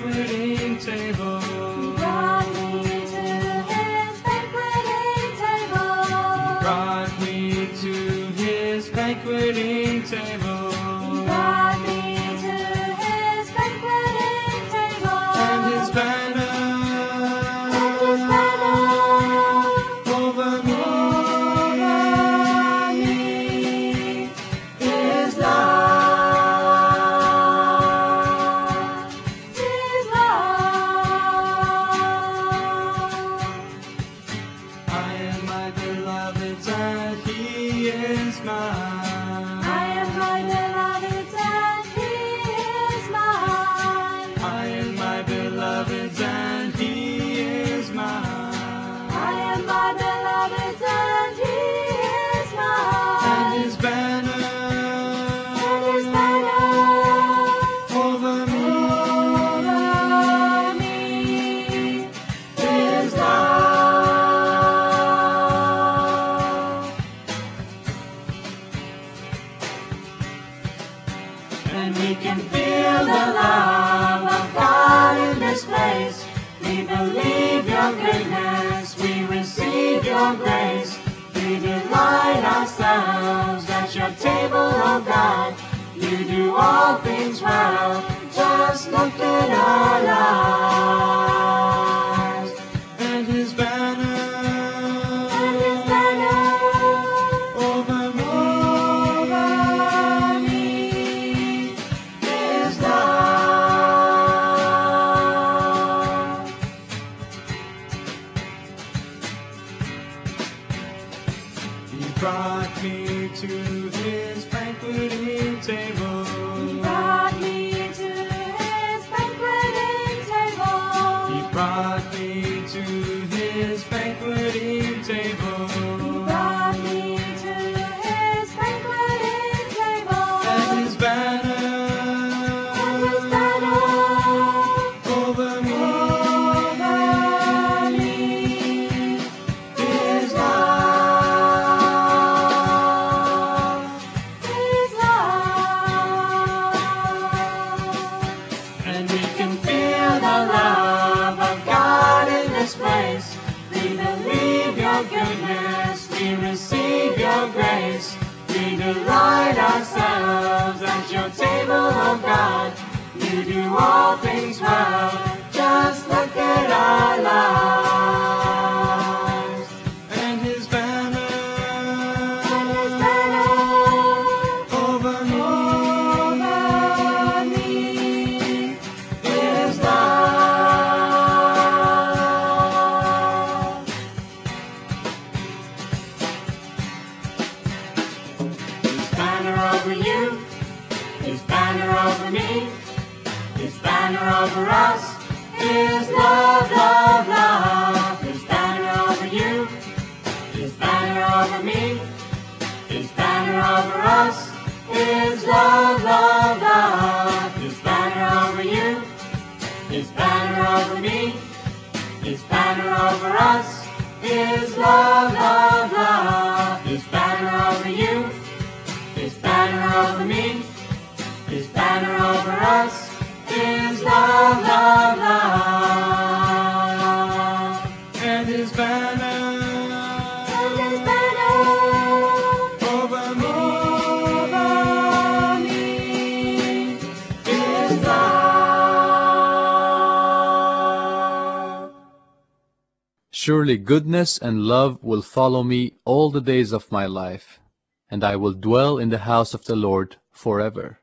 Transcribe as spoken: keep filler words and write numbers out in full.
banqueting table. He brought me to his banqueting table. He brought me to his banqueting table. He brought me to his banqueting table. And his banner, And his banner over me, over me is love. Is love. I am my beloved's and he is mine. I am my beloved's and he is mine. I am my beloved's and he is mine. I am my beloved's and he is mine. And his banner, And his banner over me, over me is love. and we can Feel the love of God in this place. We believe your goodness, we receive your grace. We delight ourselves at your table, oh God. You do all things well. Just look at our lives. and his banner, And his banner over me, over me is love. he brought me to his banqueting table. He brought me to his banqueting table. He brought me to his banqueting table. He brought me to his banqueting table. And his banner, And his banner over me, over me is love. Is love. and we can Feel the love of God in this place. We believe your goodness, we receive your grace. We delight ourselves at your table, oh God. You do all things well. Just look at our lives. and his banner, And his banner over me, over me is love. His banner over you, his banner over me, his banner over us is love, love, love. His banner over you, his banner over me, his banner over us is love, love, love. His banner over you, his banner over me, his banner over us is love, love, love. His banner over you, his banner over me, his banner over us is love, love, love. and his banner, And his banner over me, over me is love. Surely goodness and love will follow me all the days of my life, and I will dwell in the house of the Lord forever.